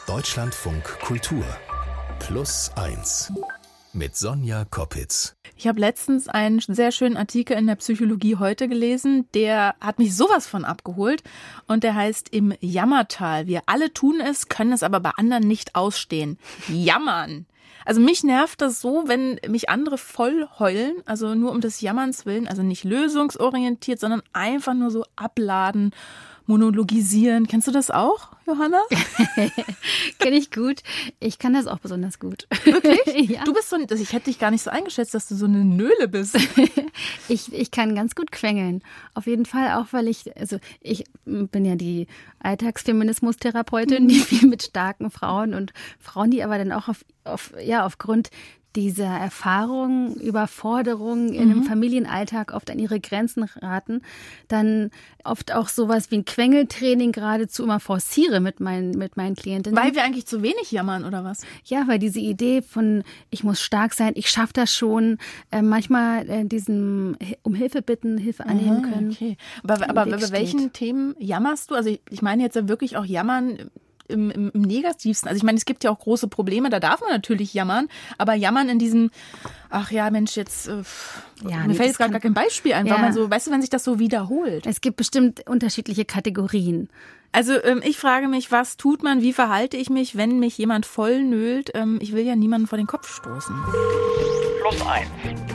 Deutschlandfunk Kultur Plus 1 mit Sonja Koppitz. Ich habe letztens einen sehr schönen Artikel in der Psychologie heute gelesen, der hat mich sowas von abgeholt und der heißt Im Jammertal. Wir alle tun es, können es aber bei anderen nicht ausstehen. Jammern. Also mich nervt das so, wenn mich andere voll heulen, also nur um des Jammerns willen, also nicht lösungsorientiert, sondern einfach nur so abladen, monologisieren. Kennst du das auch, Johanna? Kenn ich gut. Ich kann das auch besonders gut. Wirklich? Ja. Du bist so, ich hätte dich gar nicht so eingeschätzt, dass du so eine Nöle bist. Ich kann ganz gut quengeln. Auf jeden Fall auch, weil ich bin ja die Alltagsfeminismus-Therapeutin, die viel mit starken Frauen und Frauen, die aber dann auch aufgrund dieser Erfahrung, Überforderung in einem Familienalltag oft an ihre Grenzen raten, dann oft auch sowas wie ein Quengeltraining geradezu immer forciere mit meinen Klientinnen. Weil wir eigentlich zu wenig jammern, oder was? Ja, weil diese Idee von, ich muss stark sein, ich schaffe das schon, manchmal diesem um Hilfe bitten, Hilfe annehmen können. Okay. Aber bei welchen Themen jammerst du? Also ich meine jetzt ja wirklich auch jammern im Negativsten. Also ich meine, es gibt ja auch große Probleme, da darf man natürlich jammern, aber jammern in diesem, ach ja, Mensch, jetzt mir fällt jetzt gar kein Beispiel ein, weil man so, weißt du, wenn sich das so wiederholt. Es gibt bestimmt unterschiedliche Kategorien. Also ich frage mich, was tut man, wie verhalte ich mich, wenn mich jemand voll nölt? Ich will ja niemanden vor den Kopf stoßen. Plus 1.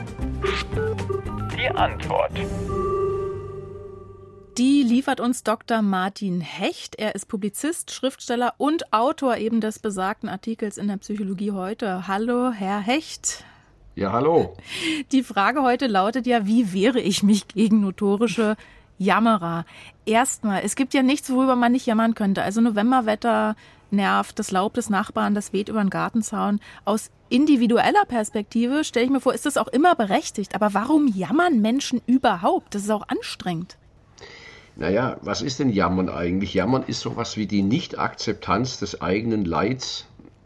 Die Antwort. Die liefert uns Dr. Martin Hecht. Er ist Publizist, Schriftsteller und Autor eben des besagten Artikels in der Psychologie heute. Hallo, Herr Hecht. Ja, hallo. Die Frage heute lautet ja, wie wehre ich mich gegen notorische Jammerer? Erstmal, es gibt ja nichts, worüber man nicht jammern könnte. Also Novemberwetter nervt, das Laub des Nachbarn, das weht über den Gartenzaun. Aus individueller Perspektive stelle ich mir vor, ist das auch immer berechtigt. Aber warum jammern Menschen überhaupt? Das ist auch anstrengend. Naja, was ist denn Jammern eigentlich? Jammern ist sowas wie die Nicht-Akzeptanz des eigenen Leids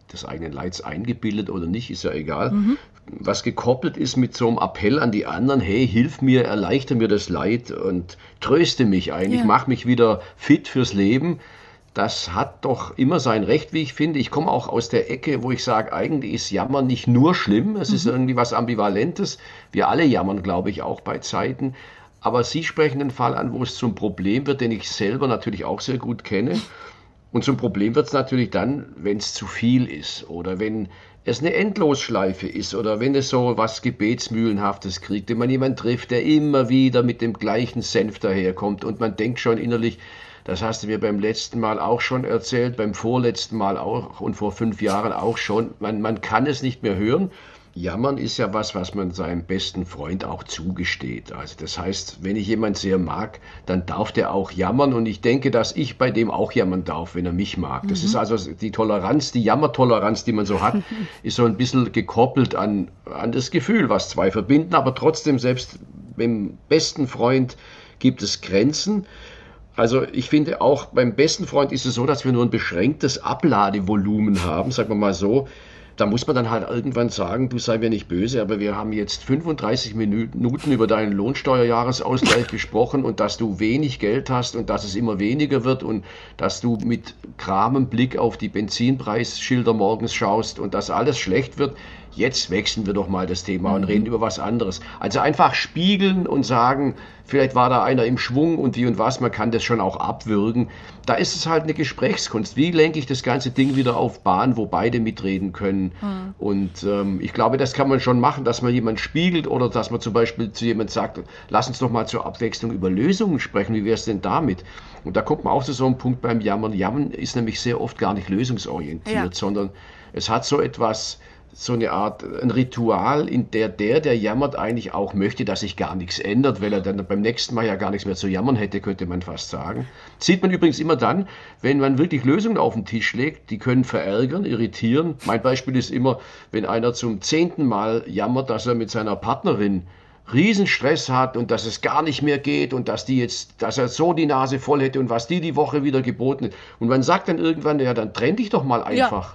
eingebildet oder nicht, ist ja egal. Was gekoppelt ist mit so einem Appell an die anderen, hey, hilf mir, erleichter mir das Leid und tröste mich eigentlich, mach mich wieder fit fürs Leben. Das hat doch immer sein Recht, wie ich finde. Ich komme auch aus der Ecke, wo ich sage, eigentlich ist Jammern nicht nur schlimm, es ist irgendwie was Ambivalentes. Wir alle jammern, glaube ich, auch bei Zeiten. Aber Sie sprechen den Fall an, wo es zum Problem wird, den ich selber natürlich auch sehr gut kenne. Und zum Problem wird es natürlich dann, wenn es zu viel ist oder wenn es eine Endlosschleife ist oder wenn es so was Gebetsmühlenhaftes kriegt, wenn man jemanden trifft, der immer wieder mit dem gleichen Senf daherkommt und man denkt schon innerlich, das hast du mir beim letzten Mal auch schon erzählt, beim vorletzten Mal auch und vor 5 Jahren auch schon, man kann es nicht mehr hören. Jammern ist ja was man seinem besten Freund auch zugesteht. Also das heißt, wenn ich jemanden sehr mag, dann darf der auch jammern und ich denke, dass ich bei dem auch jammern darf, wenn er mich mag. Das ist also die Toleranz, die Jammertoleranz, die man so hat, ist so ein bisschen gekoppelt an das Gefühl, was zwei verbinden, aber trotzdem selbst beim besten Freund gibt es Grenzen. Also ich finde auch, beim besten Freund ist es so, dass wir nur ein beschränktes Abladevolumen haben, sagen wir mal so. Da muss man dann halt irgendwann sagen, du sei mir nicht böse, aber wir haben jetzt 35 Minuten über deinen Lohnsteuerjahresausgleich gesprochen und dass du wenig Geld hast und dass es immer weniger wird und dass du mit kramem Blick auf die Benzinpreisschilder morgens schaust und dass alles schlecht wird. Jetzt wechseln wir doch mal das Thema und reden über was anderes. Also einfach spiegeln und sagen, vielleicht war da einer im Schwung und wie und was, man kann das schon auch abwürgen. Da ist es halt eine Gesprächskunst. Wie lenke ich das ganze Ding wieder auf Bahn, wo beide mitreden können? Und ich glaube, das kann man schon machen, dass man jemanden spiegelt oder dass man zum Beispiel zu jemandem sagt, lass uns doch mal zur Abwechslung über Lösungen sprechen. Wie wäre es denn damit? Und da kommt man auch zu so einem Punkt beim Jammern. Jammern ist nämlich sehr oft gar nicht lösungsorientiert, sondern es hat so etwas, so eine Art ein Ritual, in der jammert, eigentlich auch möchte, dass sich gar nichts ändert, weil er dann beim nächsten Mal ja gar nichts mehr zu jammern hätte, könnte man fast sagen. Sieht man übrigens immer dann, wenn man wirklich Lösungen auf den Tisch legt, die können verärgern, irritieren. Mein Beispiel ist immer, wenn einer zum 10. Mal jammert, dass er mit seiner Partnerin Riesenstress hat und dass es gar nicht mehr geht und dass er so die Nase voll hätte und was die Woche wieder geboten hat. Und man sagt dann irgendwann, ja, dann trenn dich doch mal einfach. Ja.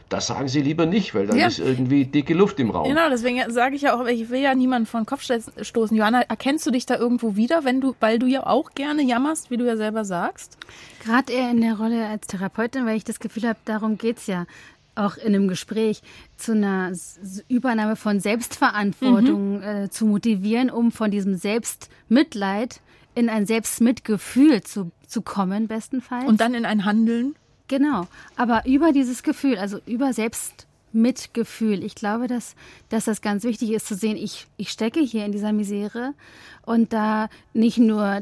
das sagen Sie lieber nicht, weil dann ist irgendwie dicke Luft im Raum. Genau, deswegen sage ich ja auch, ich will ja niemanden vor den Kopf stoßen. Johanna, erkennst du dich da irgendwo wieder, weil du ja auch gerne jammerst, wie du ja selber sagst? Gerade eher in der Rolle als Therapeutin, weil ich das Gefühl habe, darum geht's ja auch in einem Gespräch, zu einer Übernahme von Selbstverantwortung zu motivieren, um von diesem Selbstmitleid in ein Selbstmitgefühl zu kommen, bestenfalls. Und dann in ein Handeln? Genau, aber über dieses Gefühl, also über Selbstmitgefühl. Ich glaube, dass das ganz wichtig ist zu sehen, ich stecke hier in dieser Misere und da nicht nur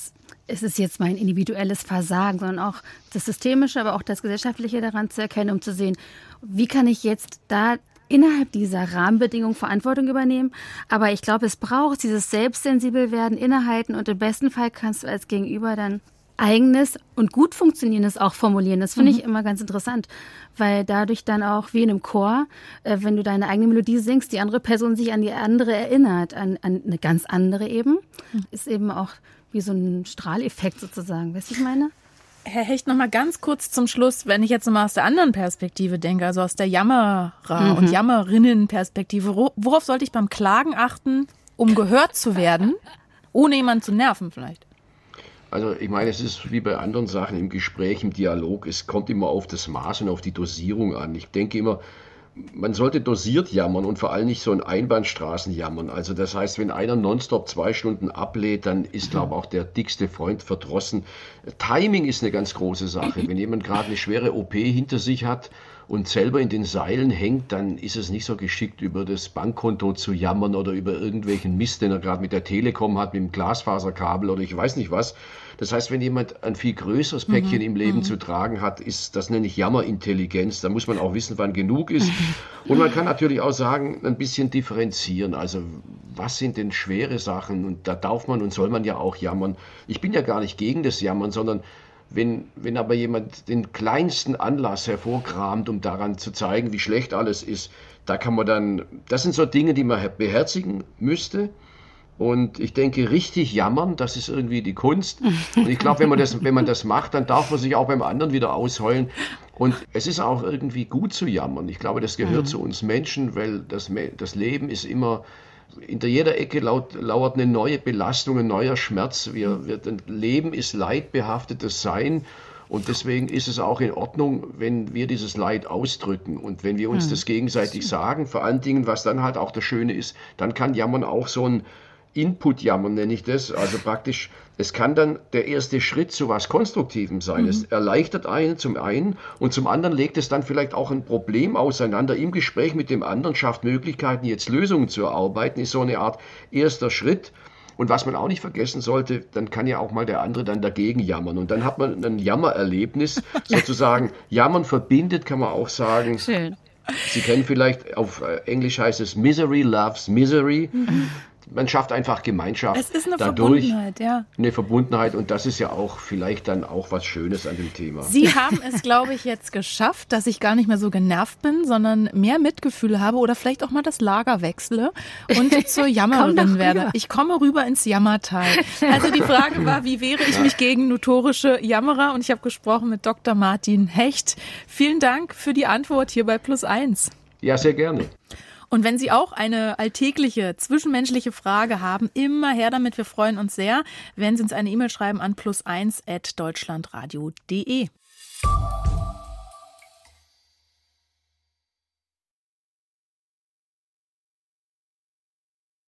es ist jetzt mein individuelles Versagen, sondern auch das Systemische, aber auch das Gesellschaftliche daran zu erkennen, um zu sehen, wie kann ich jetzt da innerhalb dieser Rahmenbedingungen Verantwortung übernehmen. Aber ich glaube, es braucht dieses Selbstsensibelwerden, Innehalten und im besten Fall kannst du als Gegenüber dann eigenes und gut funktionierendes auch formulieren. Das finde ich immer ganz interessant, weil dadurch dann auch wie in einem Chor, wenn du deine eigene Melodie singst, die andere Person sich an die andere erinnert, an eine ganz andere eben, ist eben auch wie so ein Strahleffekt sozusagen. Weißt du, was ich meine? Herr Hecht, noch mal ganz kurz zum Schluss, wenn ich jetzt mal aus der anderen Perspektive denke, also aus der Jammerer- und Jammerinnen-Perspektive, worauf sollte ich beim Klagen achten, um gehört zu werden, ohne jemanden zu nerven vielleicht? Also ich meine, es ist wie bei anderen Sachen im Gespräch, im Dialog, es kommt immer auf das Maß und auf die Dosierung an. Ich denke immer, man sollte dosiert jammern und vor allem nicht so in Einbahnstraßen jammern. Also das heißt, wenn einer nonstop 2 Stunden ablädt, dann ist, glaube ich, auch der dickste Freund verdrossen. Timing ist eine ganz große Sache. Wenn jemand gerade eine schwere OP hinter sich hat und selber in den Seilen hängt, dann ist es nicht so geschickt, über das Bankkonto zu jammern oder über irgendwelchen Mist, den er gerade mit der Telekom hat, mit dem Glasfaserkabel oder ich weiß nicht was. Das heißt, wenn jemand ein viel größeres Päckchen im Leben zu tragen hat, das nenne ich Jammerintelligenz. Da muss man auch wissen, wann genug ist. Und man kann natürlich auch sagen, ein bisschen differenzieren. Also was sind denn schwere Sachen? Und da darf man und soll man ja auch jammern. Ich bin ja gar nicht gegen das Jammern, sondern wenn aber jemand den kleinsten Anlass hervorkramt, um daran zu zeigen, wie schlecht alles ist, da kann man dann, das sind so Dinge, die man beherzigen müsste. Und ich denke, richtig jammern, das ist irgendwie die Kunst. Und ich glaube, wenn man das macht, dann darf man sich auch beim anderen wieder ausheulen. Und es ist auch irgendwie gut zu jammern. Ich glaube, das gehört zu uns Menschen, weil das Leben ist immer, hinter jeder Ecke lauert eine neue Belastung, ein neuer Schmerz. Leben ist leidbehaftetes Sein. Und deswegen ist es auch in Ordnung, wenn wir dieses Leid ausdrücken und wenn wir uns das gegenseitig sagen. Vor allen Dingen, was dann halt auch das Schöne ist, dann kann Jammern auch so ein Input-Jammern, nenne ich das. Also praktisch, es kann dann der erste Schritt zu was Konstruktivem sein. Es erleichtert einen zum einen und zum anderen legt es dann vielleicht auch ein Problem auseinander. Im Gespräch mit dem anderen schafft Möglichkeiten, jetzt Lösungen zu erarbeiten, ist so eine Art erster Schritt. Und was man auch nicht vergessen sollte, dann kann ja auch mal der andere dann dagegen jammern. Und dann hat man ein Jammererlebnis, sozusagen. Jammern verbindet, kann man auch sagen. Schön. Sie kennen vielleicht, auf Englisch heißt es Misery loves Misery. Man schafft einfach Gemeinschaft. Es ist eine dadurch Verbundenheit, ja. Eine Verbundenheit und das ist ja auch vielleicht dann auch was Schönes an dem Thema. Sie haben es, glaube ich, jetzt geschafft, dass ich gar nicht mehr so genervt bin, sondern mehr Mitgefühl habe oder vielleicht auch mal das Lager wechsle und zur Jammerin werde. Ich komme rüber ins Jammertal. Also die Frage war, wie wehre ich mich gegen notorische Jammerer? Und ich habe gesprochen mit Dr. Martin Hecht. Vielen Dank für die Antwort hier bei +1. Ja, sehr gerne. Und wenn Sie auch eine alltägliche, zwischenmenschliche Frage haben, immer her damit, wir freuen uns sehr. Werden Sie uns eine E-Mail schreiben an +1@deutschlandradio.de.